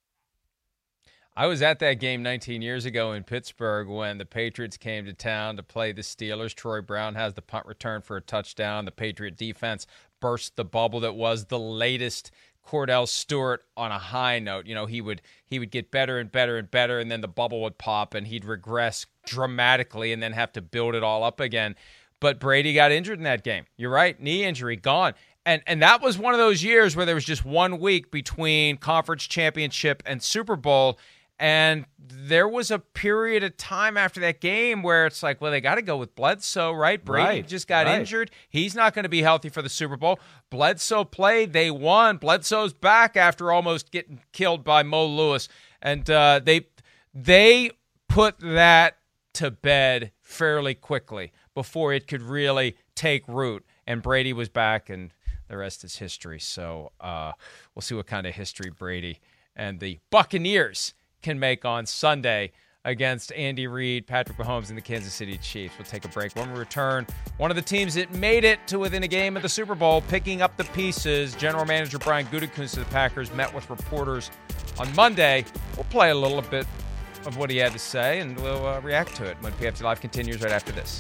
C: I was at that game nineteen years ago in Pittsburgh when the Patriots came to town to play the Steelers. Troy Brown has the punt return for a touchdown. The Patriot defense burst the bubble that was the latest Cordell Stewart on a high note. You know, he would he would get better and better and better, and then the bubble would pop, and he'd regress dramatically and then have to build it all up again. But Brady got injured in that game. You're right, knee injury, gone. And and that was one of those years where there was just one week between conference championship and Super Bowl, and there was a period of time after that game where it's like, well, they got to go with Bledsoe, right? Brady
F: right,
C: just got
F: right.
C: injured. He's not going to be healthy for the Super Bowl. Bledsoe played. They won. Bledsoe's back after almost getting killed by Mo Lewis. And uh, they they put that to bed fairly quickly before it could really take root. And Brady was back, and the rest is history. So uh, we'll see what kind of history Brady and the Buccaneers can make on Sunday against Andy Reid, Patrick Mahomes, and the Kansas City Chiefs. We'll take a break. When we return, one of the teams that made it to within a game of the Super Bowl, picking up the pieces. General Manager Brian Gutekunst of the Packers met with reporters on Monday. We'll play a little bit of what he had to say, and we'll uh, react to it when P F T Live continues right after this.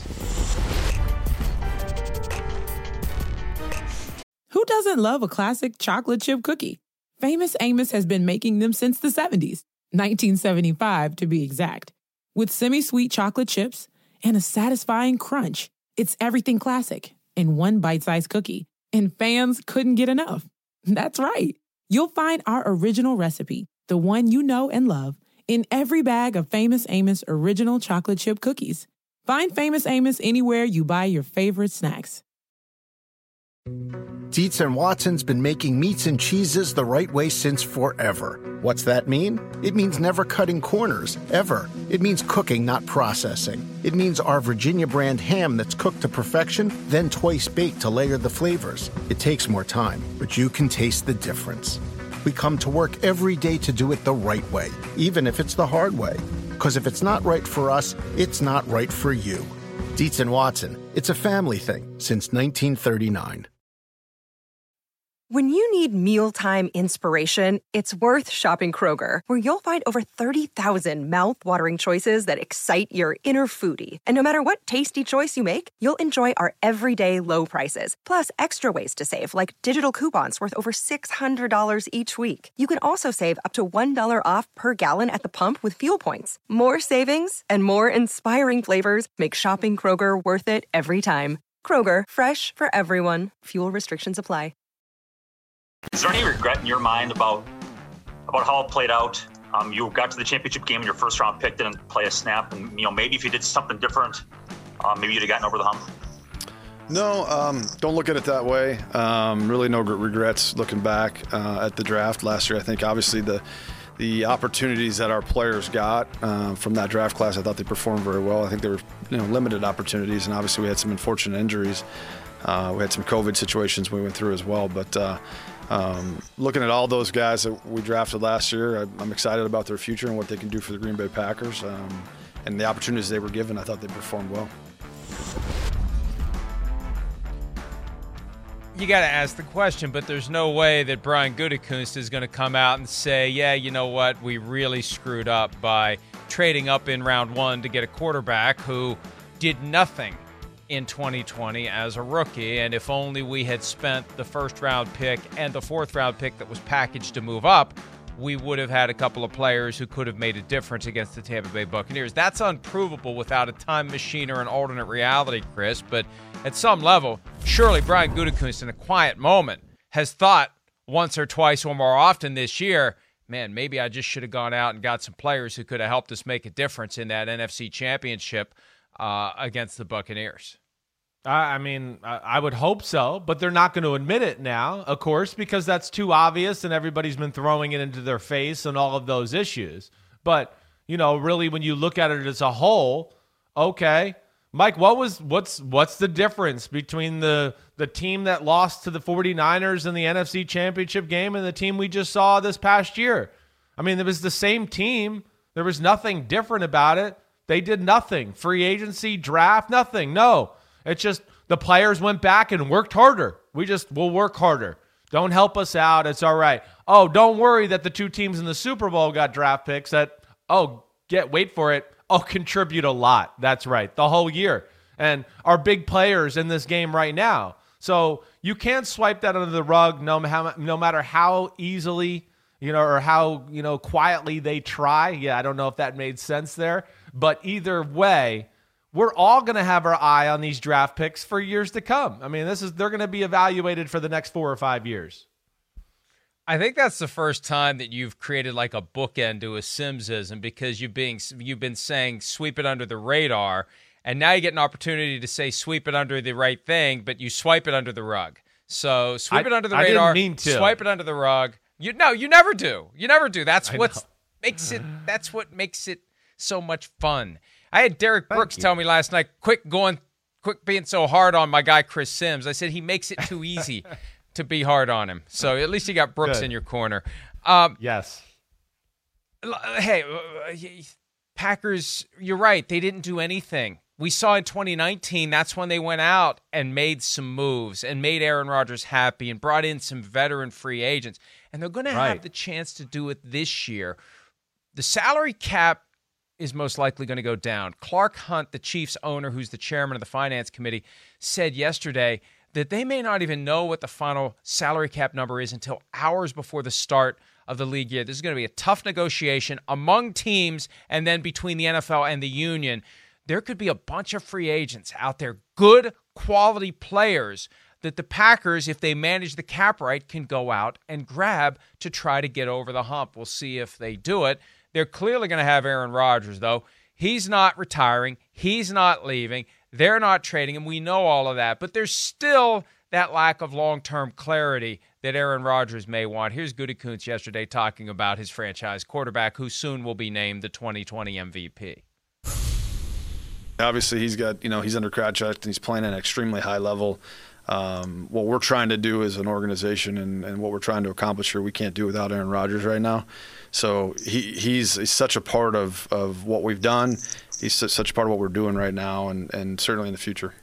K: Who doesn't love a classic chocolate chip cookie? Famous Amos has been making them since the seventies, nineteen seventy-five to be exact. With semi-sweet chocolate chips and a satisfying crunch, it's everything classic in one bite-sized cookie, and fans couldn't get enough. That's right. You'll find our original recipe, the one you know and love, in every bag of Famous Amos original chocolate chip cookies. Find Famous Amos anywhere you buy your favorite snacks.
B: Dietz and Watson's been making meats and cheeses the right way since forever. What's that mean? It means never cutting corners, ever. It means cooking, not processing. It means our Virginia brand ham that's cooked to perfection, then twice baked to layer the flavors. It takes more time, but you can taste the difference. We come to work every day to do it the right way, even if it's the hard way. Because if it's not right for us, it's not right for you. Dietz and Watson, it's a family thing since nineteen thirty-nine.
L: When you need mealtime inspiration, it's worth shopping Kroger, where you'll find over thirty thousand mouth-watering choices that excite your inner foodie. And no matter what tasty choice you make, you'll enjoy our everyday low prices, plus extra ways to save, like digital coupons worth over six hundred dollars each week. You can also save up to one dollar off per gallon at the pump with fuel points. More savings and more inspiring flavors make shopping Kroger worth it every time. Kroger, fresh for everyone. Fuel restrictions apply.
M: Is there any regret in your mind about about how it played out? Um, you got to the championship game in your first round pick, didn't play a snap, and you know maybe if you did something different, uh, maybe you'd have gotten over the hump.
N: No, um, don't look at it that way. Um, really, no regrets looking back uh, at the draft last year. I think obviously the the opportunities that our players got uh, from that draft class, I thought they performed very well. I think they were you know limited opportunities, and obviously we had some unfortunate injuries. Uh, we had some COVID situations we went through as well, but. Uh, Um, looking at all those guys that we drafted last year, I, I'm excited about their future and what they can do for the Green Bay Packers. Um, and the opportunities they were given, I thought they performed well.
C: You got to ask the question, but there's no way that Brian Gutekunst is going to come out and say, yeah, you know what, we really screwed up by trading up in round one to get a quarterback who did nothing in twenty twenty as a rookie, and if only we had spent the first round pick and the fourth round pick that was packaged to move up, we would have had a couple of players who could have made a difference against the Tampa Bay Buccaneers. That's unprovable without a time machine or an alternate reality, Chris, but at some level, surely Brian Gutekunst in a quiet moment has thought once or twice or more often this year, man, maybe I just should have gone out and got some players who could have helped us make a difference in that N F C Championship uh, against the Buccaneers.
F: I mean, I would hope so, but they're not going to admit it now, of course, because that's too obvious and everybody's been throwing it into their face and all of those issues. But, you know, really when you look at it as a whole, okay, Mike, what was what's what's the difference between the the team that lost to the 49ers in the N F C Championship game and the team we just saw this past year? I mean, it was the same team. There was nothing different about it. They did nothing. Free agency, draft, nothing. No. It's just the players went back and worked harder. We just will work harder. Don't help us out. It's all right. Oh, don't worry that the two teams in the Super Bowl got draft picks that, oh, get wait for it. Oh, contribute a lot. That's right. The whole year. And are big players in this game right now. So you can't swipe that under the rug no, no matter how easily, you know, or how, you know, quietly they try. Yeah, I don't know if that made sense there. But either way, we're all going to have our eye on these draft picks for years to come. I mean, this is they're going to be evaluated for the next four or five years.
C: I think that's the first time that you've created like a bookend to a Simsism, because you've been you've been saying sweep it under the radar, and now you get an opportunity to say sweep it under the right thing, but you swipe it under the rug. So sweep
F: I,
C: it under the
F: I
C: radar,
F: didn't mean to.
C: Swipe it under the rug. You no, you never do. You never do. That's what makes it. That's what makes it so much fun. I had Derek Brooks tell me last night, quit going, quit being so hard on my guy Chris Sims. I said he makes it too easy to be hard on him. So at least you got Brooks Good. in your corner. Um,
F: yes.
C: Hey, Packers, you're right. They didn't do anything. We saw in twenty nineteen, that's when they went out and made some moves and made Aaron Rodgers happy and brought in some veteran free agents. And they're going
F: right.
C: to have the chance to do it this year. The salary cap is most likely going to go down. Clark Hunt, the Chiefs owner, who's the chairman of the finance committee, said yesterday that they may not even know what the final salary cap number is until hours before the start of the league year. This is going to be a tough negotiation among teams and then between the N F L and the union. There could be a bunch of free agents out there, good quality players that the Packers, if they manage the cap right, can go out and grab to try to get over the hump. We'll see if they do it. They're clearly going to have Aaron Rodgers, though. He's not retiring. He's not leaving. They're not trading him. We know all of that. But there's still that lack of long-term clarity that Aaron Rodgers may want. Here's Gutekunst yesterday talking about his franchise quarterback, who soon will be named the twenty twenty M V P.
N: Obviously, he's got, you know, he's under contract and he's playing at an extremely high level. Um, what we're trying to do as an organization and, and what we're trying to accomplish here, we can't do without Aaron Rodgers right now. So he, he's, he's such a part of, of what we've done. He's such a part of what we're doing right now and, and certainly in the future.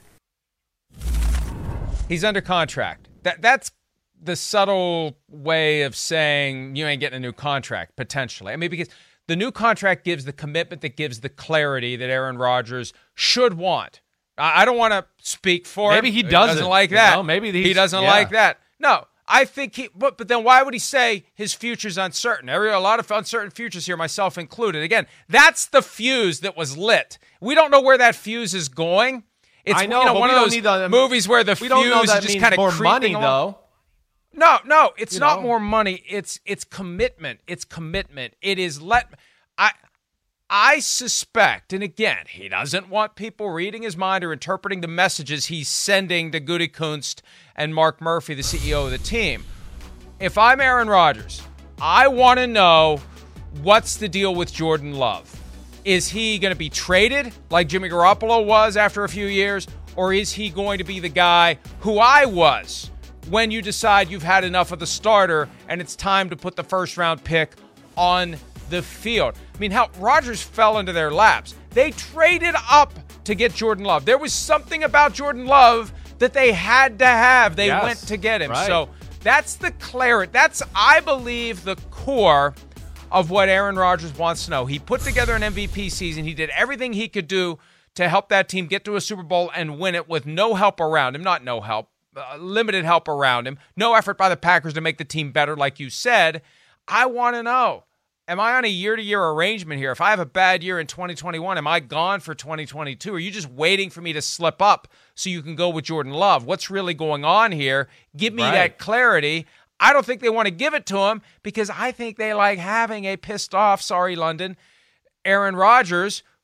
C: He's under contract. That That's the subtle way of saying you ain't getting a new contract, potentially. I mean, because the new contract gives the commitment that gives the clarity that Aaron Rodgers should want. I don't want to speak for
F: maybe
C: him.
F: Maybe he doesn't.
C: He doesn't like that.
F: You know, maybe
C: he doesn't
F: yeah.
C: like that. No, I think he. But, but then why would he say his future's uncertain? Every a lot of uncertain futures here, myself included. Again, that's the fuse that was lit. We don't know where that fuse is going. It's
F: I know,
C: you know,
F: but
C: one
F: we
C: of
F: don't
C: those
F: need the,
C: movies where the
F: we
C: fuse
F: don't know that
C: is just
F: means
C: kind of
F: more
C: creeping
F: money,
C: along.
F: though.
C: No, no, it's
F: you
C: not
F: know?
C: more money. It's it's commitment. It's commitment. It is let I. I suspect, and again, he doesn't want people reading his mind or interpreting the messages he's sending to Gutekunst and Mark Murphy, the C E O of the team. If I'm Aaron Rodgers, I want to know what's the deal with Jordan Love. Is he going to be traded like Jimmy Garoppolo was after a few years, or is he going to be the guy who I was when you decide you've had enough of the starter and it's time to put the first-round pick on the field? I mean, how Rodgers fell into their laps. They traded up to get Jordan Love. There was something about Jordan Love that they had to have. They
F: yes,
C: went to get him.
F: Right.
C: So that's the clarity. That's, I believe, the core of what Aaron Rodgers wants to know. He put together an M V P season. He did everything he could do to help that team get to a Super Bowl and win it with no help around him. Not no help, uh, limited help around him. No effort by the Packers to make the team better, like you said. I want to know. Am I on a year-to-year arrangement here? If I have a bad year in twenty twenty-one, am I gone for twenty twenty-two? Are you just waiting for me to slip up so you can go with Jordan Love? What's really going on here? Give me
F: right.
C: that clarity. I don't think they want to give it to him because I think they like having a pissed-off, sorry, London, Aaron Rodgers,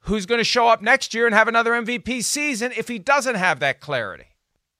C: who's going to show up next year and have another M V P season if he doesn't have that clarity?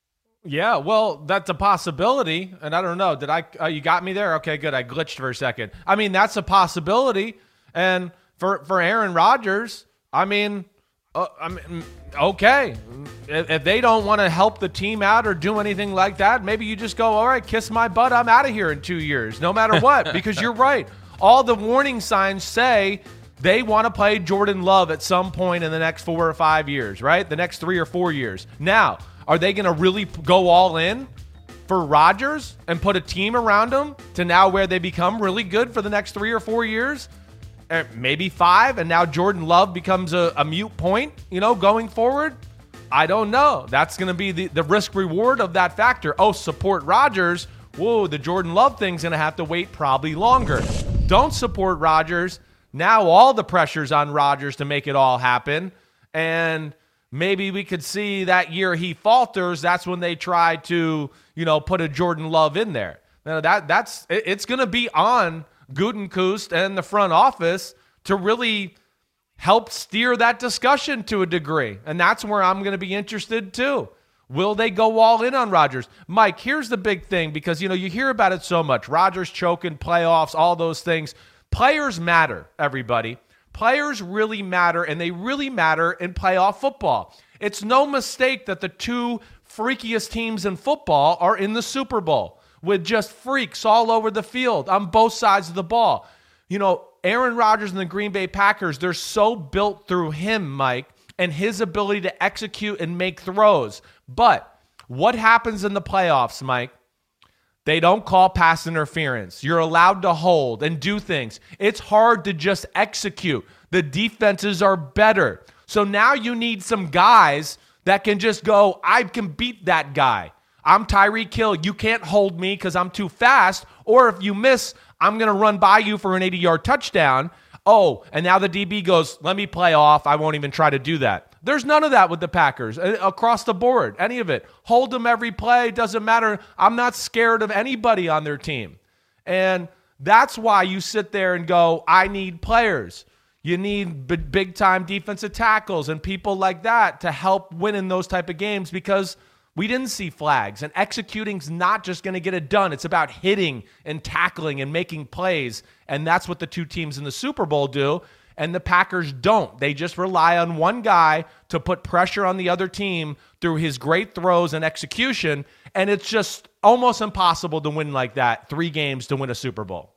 F: Yeah, well, that's a possibility, and I don't know. Did I? Uh, you got me there? Okay, good. I glitched for a second. I mean, that's a possibility, and for for Aaron Rodgers, I mean, uh, I mean, okay, if, if they don't want to help the team out or do anything like that, maybe you just go, all right, kiss my butt. I'm out of here in two years, no matter what, because you're right. All the warning signs say they want to play Jordan Love at some point in the next four or five years, right? The next three or four years. Now, are they going to really go all in for Rodgers and put a team around him to now where they become really good for the next three or four years? Uh, maybe five, and now Jordan Love becomes a, a mute point, you know, going forward? I don't know. That's going to be the, the risk-reward of that factor. Oh, support Rodgers. Whoa, the Jordan Love thing's going to have to wait probably longer. Don't support Rodgers. Now all the pressure's on Rodgers to make it all happen, and maybe we could see that year he falters. That's when they try to, you know, put a Jordan Love in there. Now that that's it, it's going to be on Gutekunst and the front office to really help steer that discussion to a degree, and that's where I'm going to be interested too. Will they go all in on Rodgers? Mike, here's the big thing, because you know you hear about it so much. Rodgers choking, playoffs, all those things. Players matter, everybody. Players really matter, and they really matter in playoff football. It's no mistake that the two freakiest teams in football are in the Super Bowl with just freaks all over the field on both sides of the ball. You know, Aaron Rodgers and the Green Bay Packers, they're so built through him, Mike, and his ability to execute and make throws. But what happens in the playoffs, Mike? They don't call pass interference. You're allowed to hold and do things. It's hard to just execute. The defenses are better. So now you need some guys that can just go, I can beat that guy. I'm Tyreek Hill. You can't hold me because I'm too fast. Or if you miss, I'm going to run by you for an eighty-yard touchdown. Oh, and now the D B goes, let me play off. I won't even try to do that. There's none of that with the Packers across the board, any of it. Hold them every play, doesn't matter. I'm not scared of anybody on their team. And that's why you sit there and go, I need players. You need b- big-time defensive tackles and people like that to help win in those type of games, because we didn't see flags. And executing's not just going to get it done. It's about hitting and tackling and making plays. And that's what the two teams in the Super Bowl do. And the Packers don't. They just rely on one guy to put pressure on the other team through his great throws and execution. And it's just almost impossible to win like that, three games to win a Super Bowl.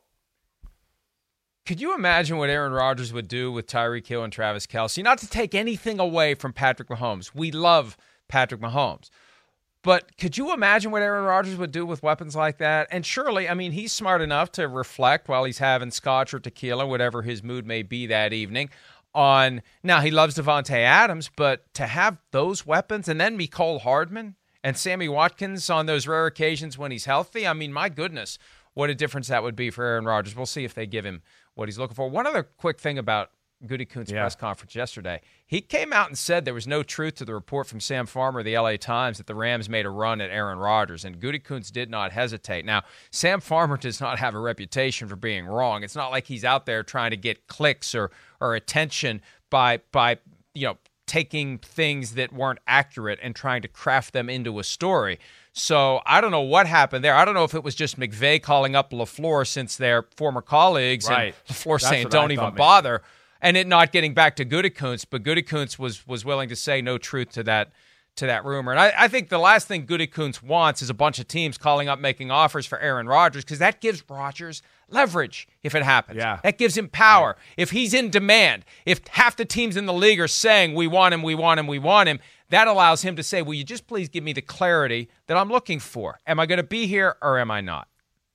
C: Could you imagine what Aaron Rodgers would do with Tyreek Hill and Travis Kelce? Not to take anything away from Patrick Mahomes. We love Patrick Mahomes. But could you imagine what Aaron Rodgers would do with weapons like that? And surely, I mean, he's smart enough to reflect while he's having scotch or tequila, whatever his mood may be that evening, on, now he loves Devontae Adams, but to have those weapons and then Mecole Hardman and Sammy Watkins on those rare occasions when he's healthy, I mean, my goodness, what a difference that would be for Aaron Rodgers. We'll see if they give him what he's looking for. One other quick thing about Gutekunst's yeah. press conference yesterday. He came out and said there was no truth to the report from Sam Farmer of the L A Times that the Rams made a run at Aaron Rodgers, and Gutekunst did not hesitate. Now, Sam Farmer does not have a reputation for being wrong. It's not like he's out there trying to get clicks or or attention by by you know taking things that weren't accurate and trying to craft them into a story. So I don't know what happened there. I don't know if it was just McVay calling up LaFleur since they're former colleagues,
F: right.
C: and LaFleur
F: That's
C: saying,
F: what
C: don't
F: I
C: even
F: thought,
C: bother.
F: man.
C: And it not getting back to Gutekunst, but Gutekunst was was willing to say no truth to that to that rumor. And I, I think the last thing Gutekunst wants is a bunch of teams calling up making offers for Aaron Rodgers, because that gives Rodgers leverage if it happens.
F: Yeah.
C: That gives him power. Right. If he's in demand, if half the teams in the league are saying we want him, we want him, we want him, that allows him to say, will you just please give me the clarity that I'm looking for? Am I going to be here or am I not?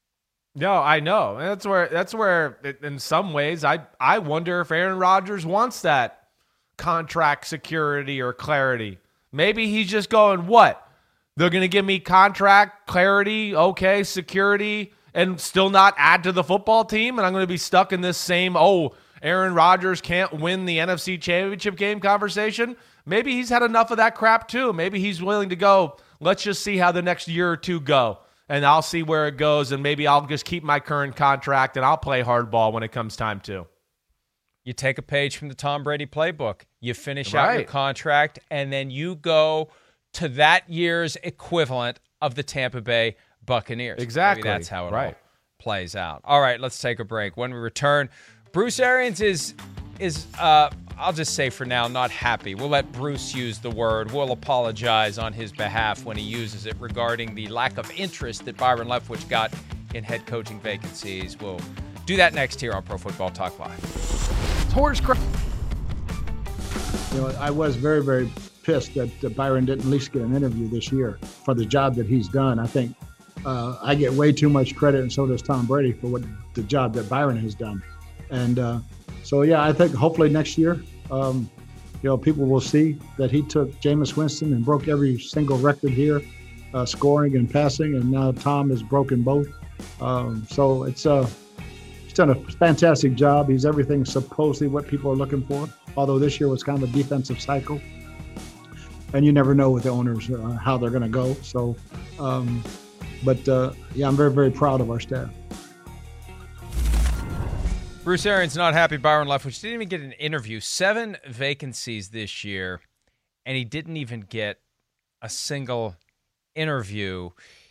F: No, I know. That's where that's where in some ways I I wonder if Aaron Rodgers wants that contract security or clarity. Maybe he's just going, what? They're going to give me contract clarity, okay, security, and still not add to the football team, and I'm going to be stuck in this same, oh, Aaron Rodgers can't win the N F C Championship game conversation. Maybe he's had enough of that crap too. Maybe he's willing to go, let's just see how the next year or two go. And I'll see where it goes, and maybe I'll just keep my current contract, and I'll play hardball when it comes time to.
C: You take a page from the Tom Brady playbook. You finish
F: Right.
C: out your contract, and then you go to that year's equivalent of the Tampa Bay Buccaneers.
F: Exactly.
C: Maybe that's how it
F: Right.
C: all plays out. All right, let's take a break. When we return, Bruce Arians is, is uh, I'll just say for now, not happy. We'll let Bruce use the word. We'll apologize on his behalf when he uses it regarding the lack of interest that Byron Leftwich got in head coaching vacancies. We'll do that next here on Pro Football Talk Live.
O: Horse cra- You know, I was very, very pissed that uh, Byron didn't at least get an interview this year for the job that he's done. I think uh, I get way too much credit, and so does Tom Brady, for what the job that Byron has done. And uh, so, yeah, I think hopefully next year, um, you know, people will see that he took Jameis Winston and broke every single record here, uh, scoring and passing, and now Tom has broken both. Um, so it's uh, he's done a fantastic job. He's everything supposedly what people are looking for, although this year was kind of a defensive cycle. And you never know with the owners uh, how they're going to go. So, um, but uh, yeah, I'm very, very proud of our staff.
C: Bruce Arians not happy. Byron Leftwich didn't even get an interview. Seven vacancies this year, and he didn't even get a single interview.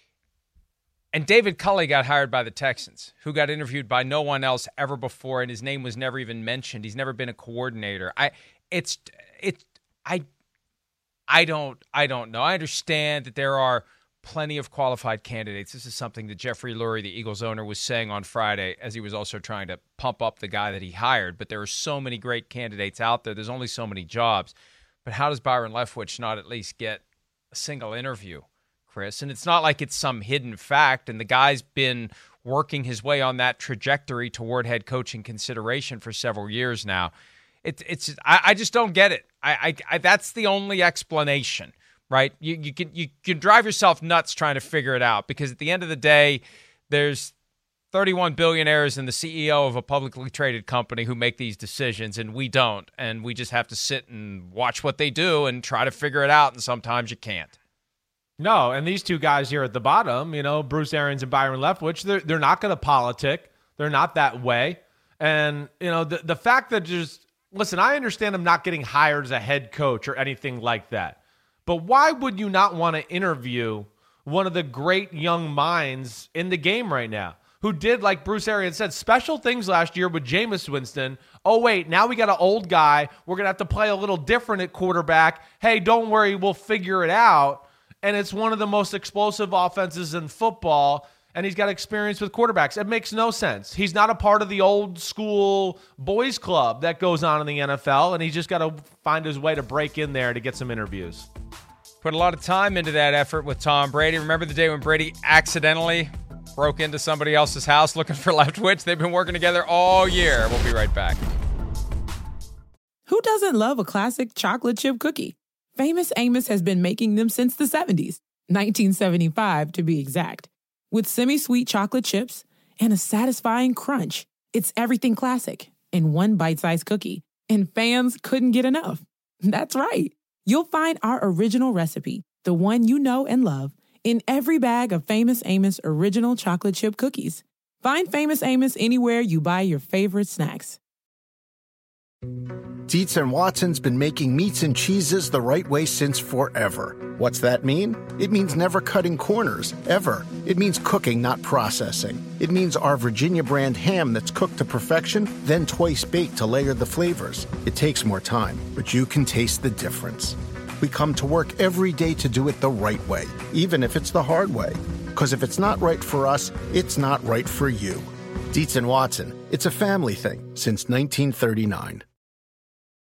C: And David Culley got hired by the Texans, who got interviewed by no one else ever before, and his name was never even mentioned. He's never been a coordinator. I, it's, it, I. I don't I don't know. I understand that there are plenty of qualified candidates. This is something that Jeffrey Lurie, the Eagles owner, was saying on Friday as he was also trying to pump up the guy that he hired. But there are so many great candidates out there. There's only so many jobs. But how does Byron Leftwich not at least get a single interview, Chris? And it's not like it's some hidden fact. And the guy's been working his way on that trajectory toward head coaching consideration for several years now. It, it's I, I just don't get it. I, I, I that's the only explanation, right? You you can you can drive yourself nuts trying to figure it out, because at the end of the day, there's thirty-one billionaires and the C E O of a publicly traded company who make these decisions, and we don't, and we just have to sit and watch what they do and try to figure it out. And sometimes you can't.
F: No, and these two guys here at the bottom, you know, Bruce Arians and Byron Leftwich, they're they're not going to politic. They're not that way, and you know the the fact that just. Listen, I understand him not getting hired as a head coach or anything like that. But why would you not want to interview one of the great young minds in the game right now who did, like Bruce Arians said, special things last year with Jameis Winston? Oh, wait, now we got an old guy. We're going to have to play a little different at quarterback. Hey, don't worry, we'll figure it out. And it's one of the most explosive offenses in football. And he's got experience with quarterbacks. It makes no sense. He's not a part of the old school boys club that goes on in the N F L, and he's just got to find his way to break in there to get some interviews.
C: Put a lot of time into that effort with Tom Brady. Remember the day when Brady accidentally broke into somebody else's house looking for Leftwich? They've been working together all year. We'll be right back.
K: Who doesn't love a classic chocolate chip cookie? Famous Amos has been making them since the seventies, nineteen seventy-five to be exact. With semi-sweet chocolate chips and a satisfying crunch, it's everything classic in one bite-sized cookie. And fans couldn't get enough. That's right. You'll find our original recipe, the one you know and love, in every bag of Famous Amos original chocolate chip cookies. Find Famous Amos anywhere you buy your favorite snacks.
B: Dietz and Watson's been making meats and cheeses the right way since forever. What's that mean? It means never cutting corners, ever. It means cooking, not processing. It means our Virginia brand ham that's cooked to perfection, then twice baked to layer the flavors. It takes more time, but you can taste the difference. We come to work every day to do it the right way, even if it's the hard way. Because if it's not right for us, it's not right for you. Dietz and Watson, it's a family thing since nineteen thirty-nine.